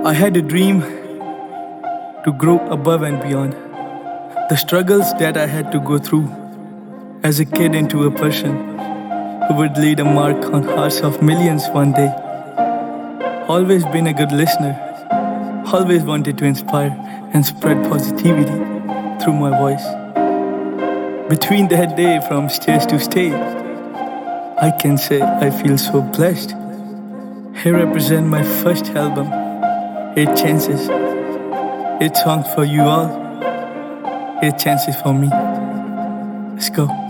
I had a dream to grow above and beyond. The struggles that I had to go through as a kid into a person who would leave a mark on hearts of millions one day. Always been a good listener, always wanted to inspire and spread positivity through my voice. Between that day from stage to stage, I can say I feel so blessed. Here represent my first album, 8 Chances. 8 songs for you all, 8 chances for me. Let's go.